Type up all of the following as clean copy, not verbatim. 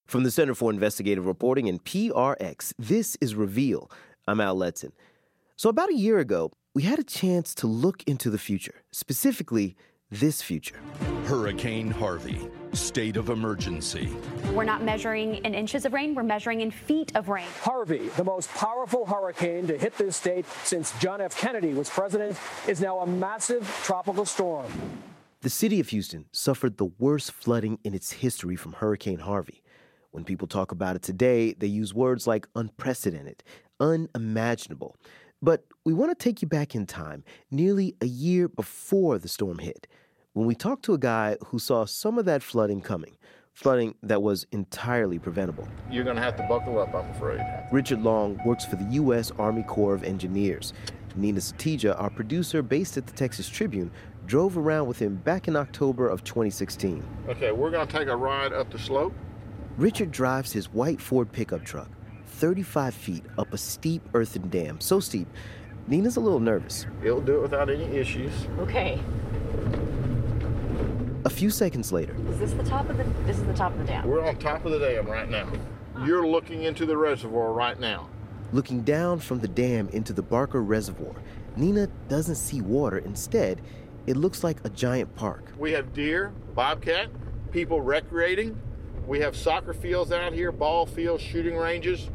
From the Center for Investigative Reporting and PRX, this is Reveal. I'm Al Letson. So about a year ago, we had a chance to look into the future, specifically this future. Hurricane Harvey, state of emergency. We're not measuring in inches of rain, we're measuring in feet of rain. Harvey, the most powerful hurricane to hit this state since John F. Kennedy was president, is now a massive tropical storm. The city of Houston suffered the worst flooding in its history from Hurricane Harvey. When people talk about it today, they use words like unprecedented, unimaginable. But we want to take you back in time, nearly a year before the storm hit, when we talked to a guy who saw some of that flooding coming, flooding that was entirely preventable. You're going to have to buckle up, I'm afraid. Richard Long works for the U.S. Army Corps of Engineers. Nina Satija, our producer based at the Texas Tribune, drove around with him back in October of 2016. Okay, we're going to take a ride up the slope. Richard drives his white Ford pickup truck 35 feet up a steep earthen dam, so steep, Nina's a little nervous. It'll do it without any issues. Okay. A few seconds later. This is the top of the dam. We're on top of the dam right now. You're looking into the reservoir right now. Looking down from the dam into the Barker Reservoir, Nina doesn't see water. Instead, it looks like a giant park. We have deer, bobcat, people recreating. We have soccer fields out here, ball fields, shooting ranges.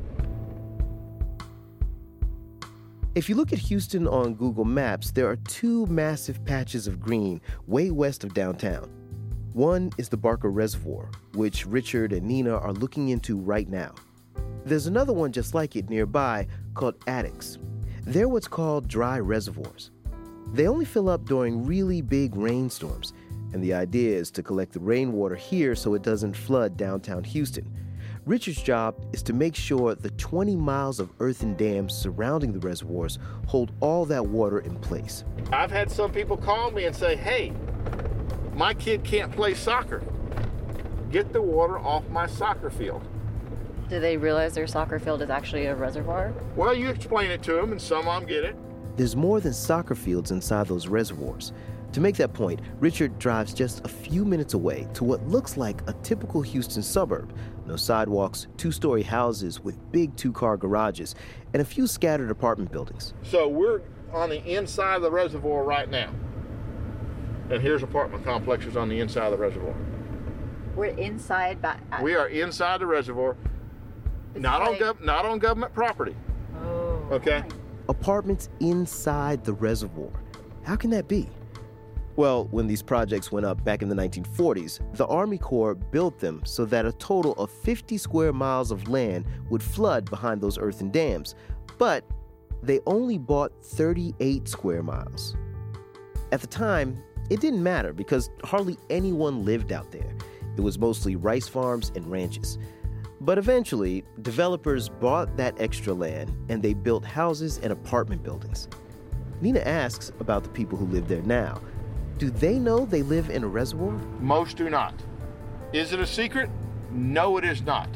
If you look at Houston on Google Maps, there are two massive patches of green way west of downtown. One is the Barker Reservoir, which Richard and Nina are looking into right now. There's another one just like it nearby called Addicks. They're what's called dry reservoirs. They only fill up during really big rainstorms, and the idea is to collect the rainwater here so it doesn't flood downtown Houston. Richard's job is to make sure the 20 miles of earthen dams surrounding the reservoirs hold all that water in place. I've had some people call me and say, hey, my kid can't play soccer. Get the water off my soccer field. Do they realize their soccer field is actually a reservoir? Well, you explain it to them and some of them get it. There's more than soccer fields inside those reservoirs. To make that point, Richard drives just a few minutes away to what looks like a typical Houston suburb. No sidewalks, two-story houses with big two-car garages, and a few scattered apartment buildings. So we're on the inside of the reservoir right now. And here's apartment complexes on the inside of the reservoir. We're inside. We are inside the reservoir, not on government property. Oh. Okay? Apartments inside the reservoir. How can that be? Well, when these projects went up back in the 1940s, the Army Corps built them so that a total of 50 square miles of land would flood behind those earthen dams. But they only bought 38 square miles. At the time, it didn't matter because hardly anyone lived out there. It was mostly rice farms and ranches. But eventually, developers bought that extra land and they built houses and apartment buildings. Nina asks about the people who live there now. Do they know they live in a reservoir? Most do not. Is it a secret? No, it is not.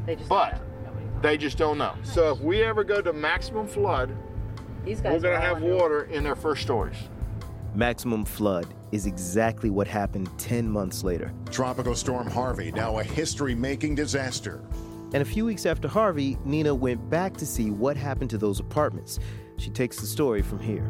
They just don't know. So if we ever go to maximum flood, we're going to have water in their first stories. Maximum flood is exactly what happened 10 months later. Tropical Storm Harvey, now a history-making disaster. And a few weeks after Harvey, Nina went back to see what happened to those apartments. She takes the story from here.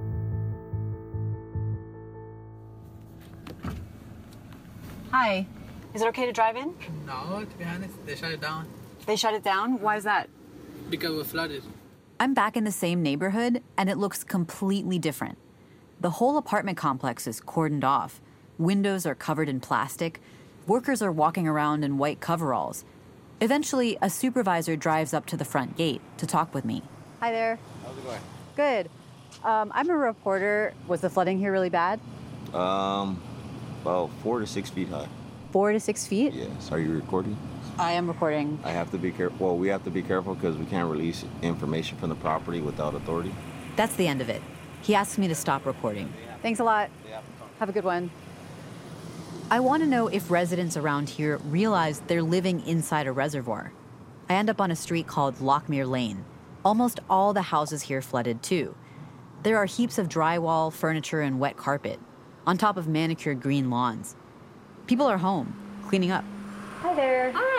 Hi. Is it okay to drive in? No, to be honest, they shut it down. They shut it down? Why is that? Because we're flooded. I'm back in the same neighborhood, and it looks completely different. The whole apartment complex is cordoned off. Windows are covered in plastic. Workers are walking around in white coveralls. Eventually, a supervisor drives up to the front gate to talk with me. Hi there. How's it going? Good. I'm a reporter. Was the flooding here really bad? About 4 to 6 feet high. 4 to 6 feet? Yes. Are you recording? I am recording. I have to be careful. Well, we have to be careful because we can't release information from the property without authority. That's the end of it. He asked me to stop recording. Thanks a lot. Have a good one. I want to know if residents around here realize they're living inside a reservoir. I end up on a street called Lockmere Lane. Almost all the houses here flooded too. There are heaps of drywall, furniture, and wet carpet, on top of manicured green lawns. People are home, cleaning up. Hi there. Hi.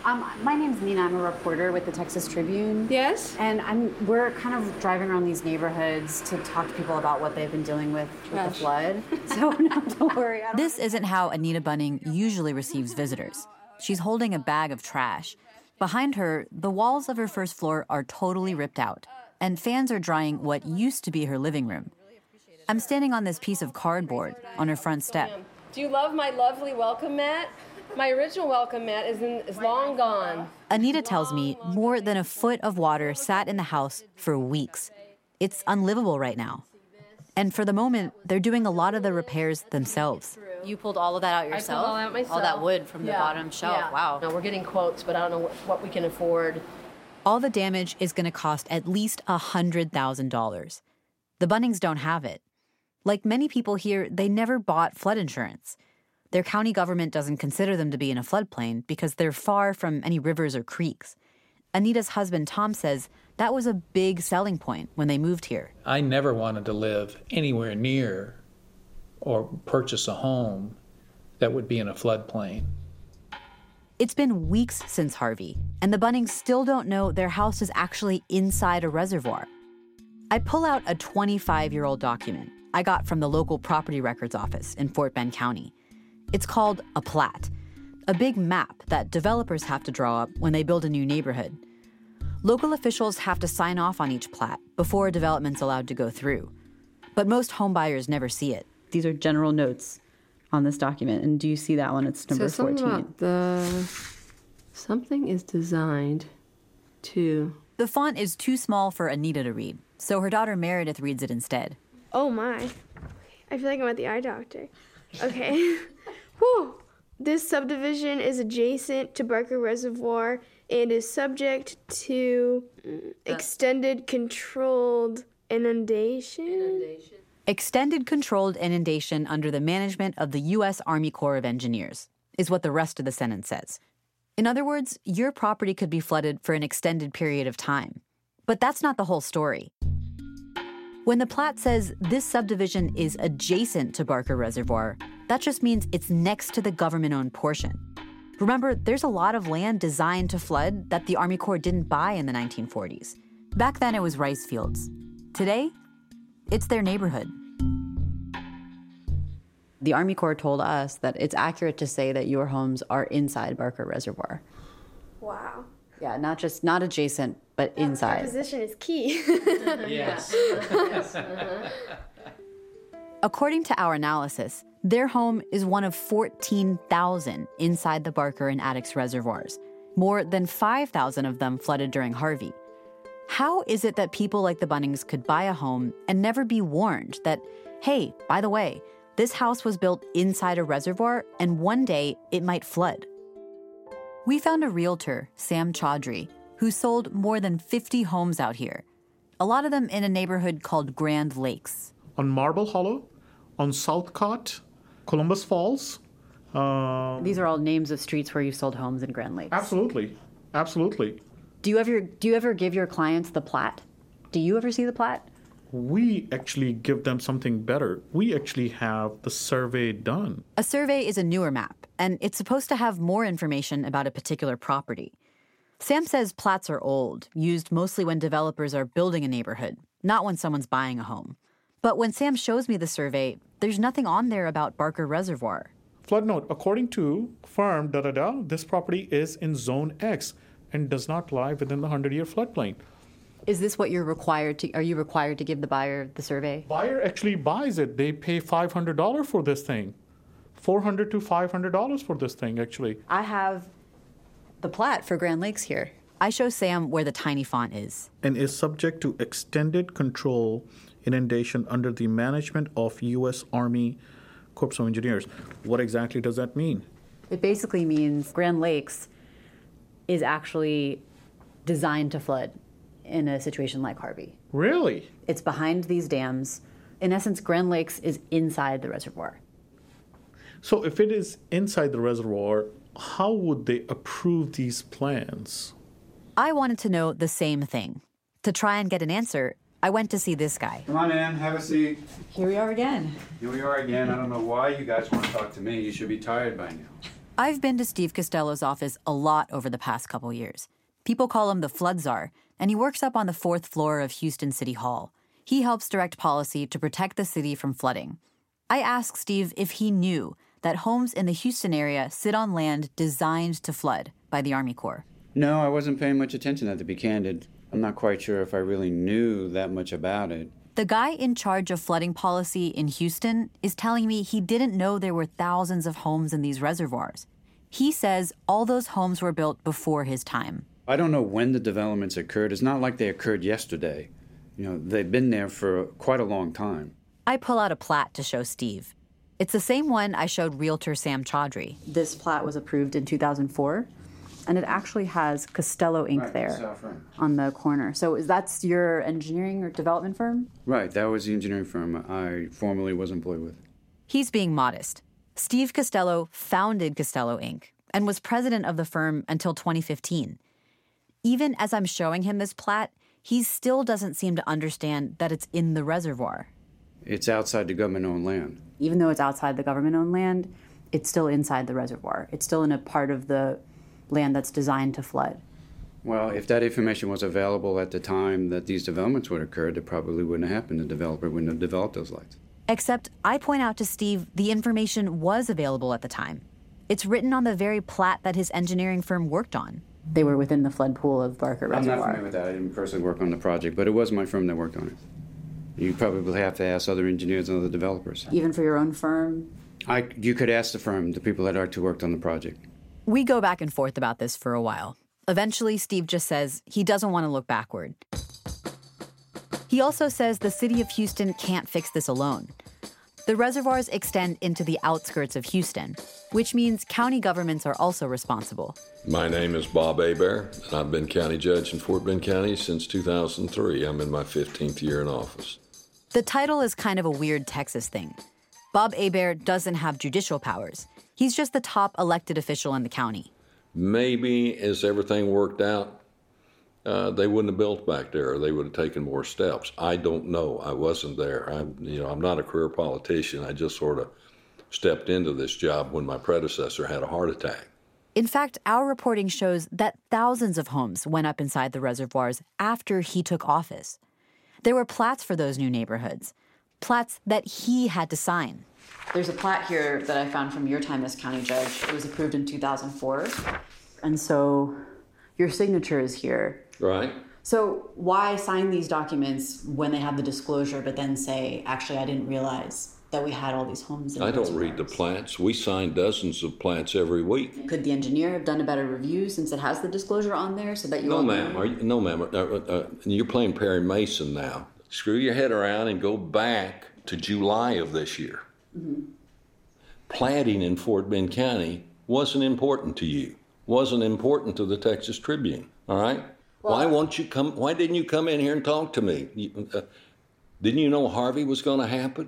My name's Nina. I'm a reporter with the Texas Tribune. Yes? And we're kind of driving around these neighborhoods to talk to people about what they've been dealing with the flood. So no, don't worry. This isn't how Anita Bunning usually receives visitors. She's holding a bag of trash. Behind her, the walls of her first floor are totally ripped out, and fans are drying what used to be her living room. I'm standing on this piece of cardboard on her front step. Do you love my lovely welcome mat? My original welcome mat is long gone. Anita tells me more than a foot of water sat in the house for weeks. It's unlivable right now. And for the moment, they're doing a lot of the repairs themselves. You pulled all of that out yourself? I pulled all that myself. All that wood from the bottom shelf. Yeah. Wow. No, we're getting quotes, but I don't know what we can afford. All the damage is going to cost at least $100,000. The Bunnings don't have it. Like many people here, they never bought flood insurance. Their county government doesn't consider them to be in a floodplain because they're far from any rivers or creeks. Anita's husband, Tom, says that was a big selling point when they moved here. I never wanted to live anywhere near or purchase a home that would be in a floodplain. It's been weeks since Harvey, and the Bunnings still don't know their house is actually inside a reservoir. I pull out a 25-year-old document I got from the local property records office in Fort Bend County. It's called a plat, a big map that developers have to draw up when they build a new neighborhood. Local officials have to sign off on each plat before a development's allowed to go through. But most homebuyers never see it. These are general notes on this document. And do you see that one? It's number 14. Something is designed to... The font is too small for Anita to read, so her daughter Meredith reads it instead. Oh my. I feel like I'm at the eye doctor. Okay. Whew. This subdivision is adjacent to Barker Reservoir and is subject to extended controlled inundation. Extended controlled inundation under the management of the U.S. Army Corps of Engineers is what the rest of the sentence says. In other words, your property could be flooded for an extended period of time. But that's not the whole story. When the plat says this subdivision is adjacent to Barker Reservoir, that just means it's next to the government-owned portion. Remember, there's a lot of land designed to flood that the Army Corps didn't buy in the 1940s. Back then, it was rice fields. Today, it's their neighborhood. The Army Corps told us that it's accurate to say that your homes are inside Barker Reservoir. Wow. Yeah, not adjacent, but inside. That position is key. Yes. According to our analysis, their home is one of 14,000 inside the Barker and Addicks reservoirs. More than 5,000 of them flooded during Harvey. How is it that people like the Bunnings could buy a home and never be warned that, hey, by the way, this house was built inside a reservoir and one day it might flood? We found a realtor, Sam Chaudhry, who sold more than 50 homes out here. A lot of them in a neighborhood called Grand Lakes. On Marble Hollow, on Southcott, Columbus Falls. These are all names of streets where you sold homes in Grand Lakes. Absolutely. Absolutely. Do you ever give your clients the plat? Do you ever see the plat? We actually give them something better. We actually have the survey done. A survey is a newer map, and it's supposed to have more information about a particular property. Sam says plats are old, used mostly when developers are building a neighborhood, not when someone's buying a home. But when Sam shows me the survey, there's nothing on there about Barker Reservoir. Flood note, according to firm, this property is in Zone X and does not lie within the 100-year floodplain. Is this what are you required to give the buyer the survey? Buyer actually buys it. They pay $500 for this thing. $400 to $500 for this thing, actually. I have the plat for Grand Lakes here. I show Sam where the tiny font is. And is subject to extended control inundation under the management of U.S. Army Corps of Engineers. What exactly does that mean? It basically means Grand Lakes is actually designed to flood in a situation like Harvey. Really? It's behind these dams. In essence, Grand Lakes is inside the reservoir. So if it is inside the reservoir, how would they approve these plans? I wanted to know the same thing. To try and get an answer, I went to see this guy. Come on in, have a seat. Here we are again. Here we are again. I don't know why you guys want to talk to me. You should be tired by now. I've been to Steve Costello's office a lot over the past couple years. People call him the flood czar, and he works up on the 4th floor of Houston City Hall. He helps direct policy to protect the city from flooding. I asked Steve if he knew that homes in the Houston area sit on land designed to flood by the Army Corps. No, I wasn't paying much attention to that, to be candid. I'm not quite sure if I really knew that much about it. The guy in charge of flooding policy in Houston is telling me he didn't know there were thousands of homes in these reservoirs. He says all those homes were built before his time. I don't know when the developments occurred. It's not like they occurred yesterday. They've been there for quite a long time. I pull out a plat to show Steve. It's the same one I showed Realtor Sam Chaudhry. This plat was approved in 2004, and it actually has Costello Inc. there on the corner. So that's your engineering or development firm? Right, that was the engineering firm I formerly was employed with. He's being modest. Steve Costello founded Costello Inc. and was president of the firm until 2015. Even as I'm showing him this plat, he still doesn't seem to understand that it's in the reservoir. It's outside the government-owned land. Even though it's outside the government-owned land, it's still inside the reservoir. It's still in a part of the land that's designed to flood. Well, if that information was available at the time that these developments would occur, it probably wouldn't have happened. The developer wouldn't have developed those lights. Except I point out to Steve the information was available at the time. It's written on the very plat that his engineering firm worked on. They were within the flood pool of Barker Reservoir. I'm not familiar with that. I didn't personally work on the project, but it was my firm that worked on it. You probably have to ask other engineers and other developers. Even for your own firm? You could ask the firm, the people that actually worked on the project. We go back and forth about this for a while. Eventually, Steve just says he doesn't want to look backward. He also says the city of Houston can't fix this alone. The reservoirs extend into the outskirts of Houston, which means county governments are also responsible. My name is Bob Hebert, and I've been county judge in Fort Bend County since 2003. I'm in my 15th year in office. The title is kind of a weird Texas thing. Bob Hebert doesn't have judicial powers. He's just the top elected official in the county. Maybe as everything worked out, they wouldn't have built back there, or they would have taken more steps. I don't know. I wasn't there. I'm not a career politician. I just sort of stepped into this job when my predecessor had a heart attack. In fact, our reporting shows that thousands of homes went up inside the reservoirs after he took office. There were plats for those new neighborhoods, plats that he had to sign. There's a plat here that I found from your time as county judge. It was approved in 2004. And so your signature is here. Right. So why sign these documents when they have the disclosure, but then say, actually, I didn't realize that we had all these homes in the reservoirs? I don't read the plats. We sign dozens of plats every week. Could the engineer have done a better review since it has the disclosure on there so that you No, all ma'am. know? No, ma'am. You're playing Perry Mason now. Screw your head around and go back to July of this year. Mm-hmm. Platting in Fort Bend County wasn't important to you, wasn't important to the Texas Tribune, all right? Well, why didn't you come in here and talk to me? Didn't you know Harvey was going to happen?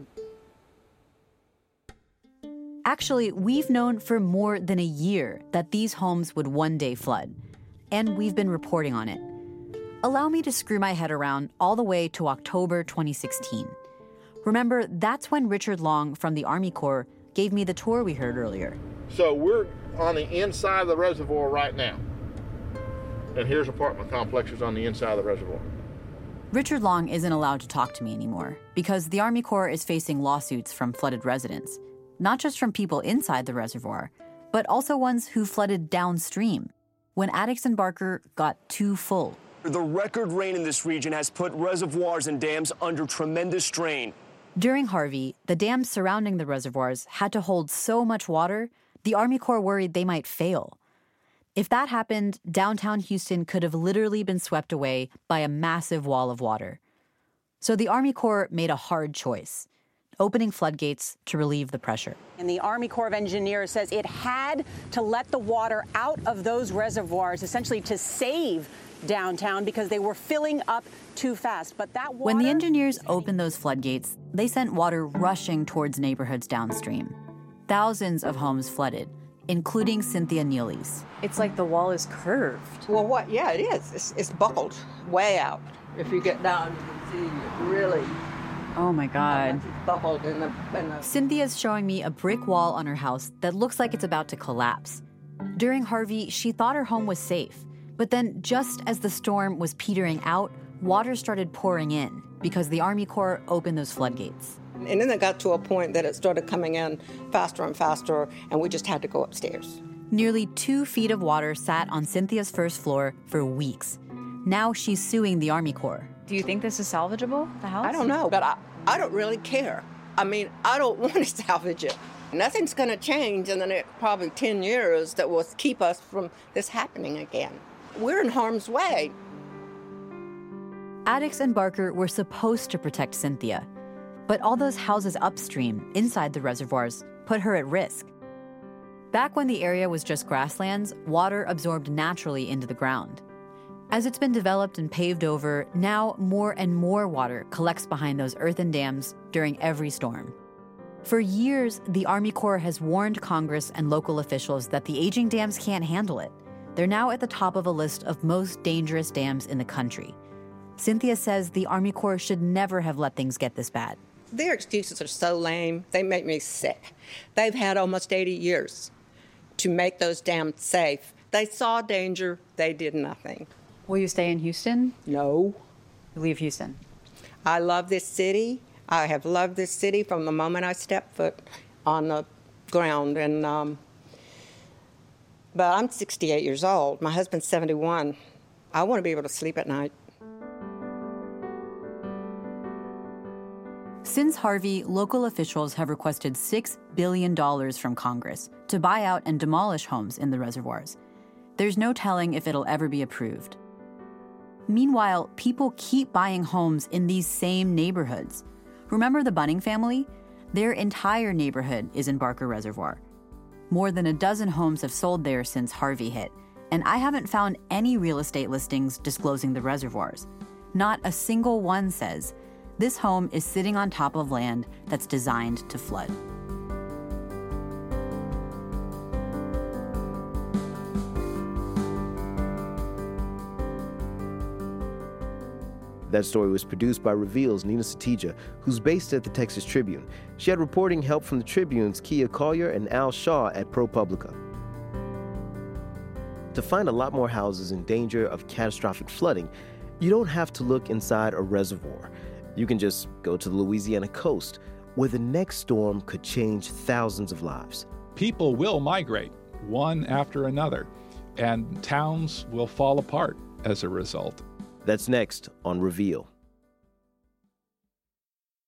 Actually, we've known for more than a year that these homes would one day flood, and we've been reporting on it. Allow me to screw my head around all the way to October 2016. Remember, that's when Richard Long from the Army Corps gave me the tour we heard earlier. So we're on the inside of the reservoir right now. And here's apartment complexes on the inside of the reservoir. Richard Long isn't allowed to talk to me anymore because the Army Corps is facing lawsuits from flooded residents, not just from people inside the reservoir, but also ones who flooded downstream when Addicks and Barker got too full. The record rain in this region has put reservoirs and dams under tremendous strain. During Harvey, the dams surrounding the reservoirs had to hold so much water, the Army Corps worried they might fail. If that happened, downtown Houston could have literally been swept away by a massive wall of water. So the Army Corps made a hard choice, opening floodgates to relieve the pressure. And the Army Corps of Engineers says it had to let the water out of those reservoirs, essentially to save downtown because they were filling up too fast. But that water... When the engineers opened those floodgates, they sent water rushing towards neighborhoods downstream. Thousands of homes flooded, including Cynthia Neely's. It's like the wall is curved. Well, what? Yeah, it is. It's buckled way out. If you get down, you can see really Oh my God. Bubbled in the Cynthia's showing me a brick wall on her house that looks like it's about to collapse. During Harvey, she thought her home was safe. But then, just as the storm was petering out, water started pouring in because the Army Corps opened those floodgates. And then it got to a point that it started coming in faster and faster, and we just had to go upstairs. Nearly 2 feet of water sat on Cynthia's first floor for weeks. Now she's suing the Army Corps. Do you think this is salvageable, the house? I don't know, but I don't really care. I mean, I don't want to salvage it. Nothing's going to change in the next probably 10 years that will keep us from this happening again. We're in harm's way. Addicts and Barker were supposed to protect Cynthia, but all those houses upstream, inside the reservoirs, put her at risk. Back when the area was just grasslands, water absorbed naturally into the ground. As it's been developed and paved over, now more and more water collects behind those earthen dams during every storm. For years, the Army Corps has warned Congress and local officials that the aging dams can't handle it. They're now at the top of a list of most dangerous dams in the country. Cynthia says the Army Corps should never have let things get this bad. Their excuses are so lame, they make me sick. They've had almost 80 years to make those dams safe. They saw danger, they did nothing. Will you stay in Houston? No. You leave Houston? I love this city. I have loved this city from the moment I stepped foot on the ground. But I'm 68 years old. My husband's 71. I want to be able to sleep at night. Since Harvey, local officials have requested $6 billion from Congress to buy out and demolish homes in the reservoirs. There's no telling if it'll ever be approved. Meanwhile, people keep buying homes in these same neighborhoods. Remember the Bunning family? Their entire neighborhood is in Barker Reservoir. More than a dozen homes have sold there since Harvey hit, and I haven't found any real estate listings disclosing the reservoirs. Not a single one says, this home is sitting on top of land that's designed to flood. That story was produced by Reveal's Nina Satija, who's based at the Texas Tribune. She had reporting help from the Tribune's Kia Collier and Al Shaw at ProPublica. To find a lot more houses in danger of catastrophic flooding, you don't have to look inside a reservoir. You can just go to the Louisiana coast, where the next storm could change thousands of lives. People will migrate, one after another, and towns will fall apart as a result. That's next on Reveal.